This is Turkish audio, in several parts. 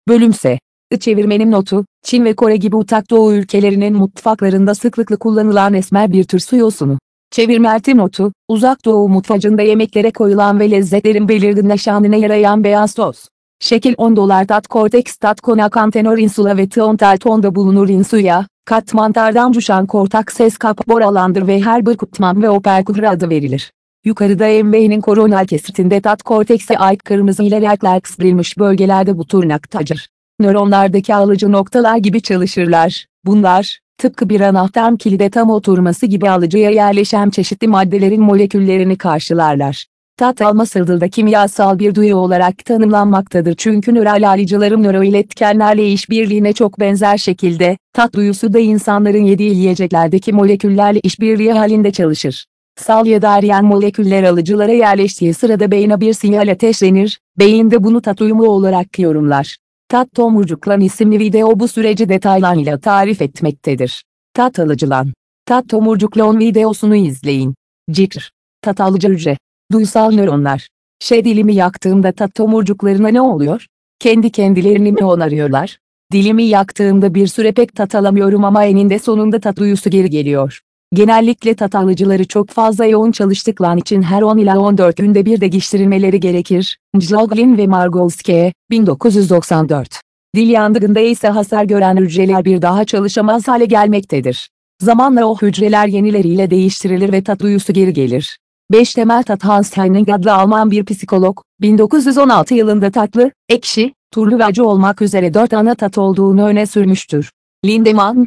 Bölümse. Çevirmenin notu, Çin ve Kore gibi Uzak Doğu ülkelerinin mutfaklarında sıklıkla kullanılan esmer bir tür su yosunu. Çevirmen notu, Uzak Doğu mutfacında yemeklere koyulan ve lezzetlerin belirginleşanına yarayan beyaz sos. Şekil 10 dolar tat korteks tat konakan tenor insula ve tontal tonda bulunur insuya, katmantardan düşen kortak ses kap boralandır ve her bir kutman ve operküre adı verilir. Yukarıda MV'nin koronal kesitinde tat kortekse ait kırmızı ile renkler kıstırılmış bölgelerde bu turnaktadır. Nöronlardaki alıcı noktalar gibi çalışırlar. Bunlar, tıpkı bir anahtar kilide tam oturması gibi alıcıya yerleşen çeşitli maddelerin moleküllerini karşılarlar. Tat alma sırrında kimyasal bir duyu olarak tanımlanmaktadır çünkü nöral alıcıların nöroiletkenlerle işbirliğine çok benzer şekilde, tat duyusu da insanların yediği yiyeceklerdeki moleküllerle işbirliği halinde çalışır. Sal ya da eriyen moleküller alıcılara yerleştiği sırada beyine bir sinyal ateşlenir, beyin de bunu tat uyumu olarak yorumlar. Tat tomurcuklan isimli video bu süreci detaylarıyla tarif etmektedir. Tat alıcılan. Tat tomurcuklan videosunu izleyin. Cikr. Tat alıcı hücre. Duysal nöronlar. Dilimi yaktığımda tat tomurcuklarına ne oluyor? Kendi kendilerini mi onarıyorlar? Dilimi yaktığımda bir süre pek tat alamıyorum ama eninde sonunda tat duyusu geri geliyor. Genellikle tat alıcıları çok fazla yoğun çalıştıkları için her 10 ila 14 günde bir değiştirilmeleri gerekir. Mjloglin ve Margolsky, 1994. Dil yandığında ise hasar gören hücreler bir daha çalışamaz hale gelmektedir. Zamanla o hücreler yenileriyle değiştirilir ve tat duyusu geri gelir. 5 temel tat Hans Henning adlı Alman bir psikolog, 1916 yılında tatlı, ekşi, turlu ve acı olmak üzere 4 ana tat olduğunu öne sürmüştür. Lindemann,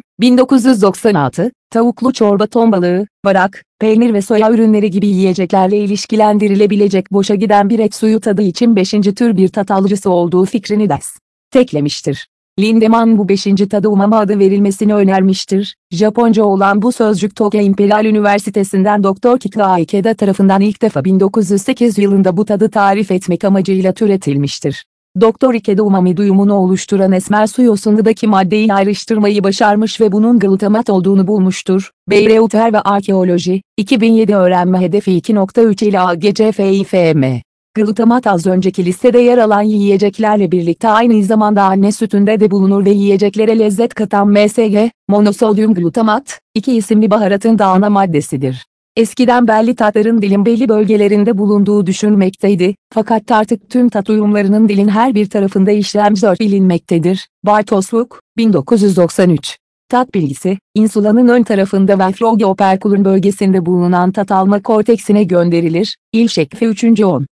1996, tavuklu çorba ton balığı, barak, peynir ve soya ürünleri gibi yiyeceklerle ilişkilendirilebilecek boşa giden bir et suyu tadı için 5. tür bir tat alıcısı olduğu fikrini desteklemiştir. Lindemann bu 5. tadı umami adı verilmesini önermiştir. Japonca olan bu sözcük Tokyo İmperial Üniversitesi'nden Dr. Kikuo Ikeda tarafından ilk defa 1908 yılında bu tadı tarif etmek amacıyla türetilmiştir. Dr. Ikeda umami duyumunu oluşturan esmer su yosundaki maddeyi ayrıştırmayı başarmış ve bunun glutamat olduğunu bulmuştur. Beyreuter ve Arkeoloji, 2007 öğrenme hedefi 2.3 ile AGCFIFM. Glutamat az önceki listede yer alan yiyeceklerle birlikte aynı zamanda anne sütünde de bulunur ve yiyeceklere lezzet katan MSG, monosodyum glutamat, 2 isimli baharatın da ana maddesidir. Eskiden belli tatların dilin belli bölgelerinde bulunduğu düşünülmekteydi, fakat artık tüm tat uyumlarının dilin her bir tarafında işlemci bilinmektedir. Bartosluk, 1993. Tat bilgisi, insulanın ön tarafında ve flogioperculum bölgesinde bulunan tat alma korteksine gönderilir. İlşekfi 3. 10.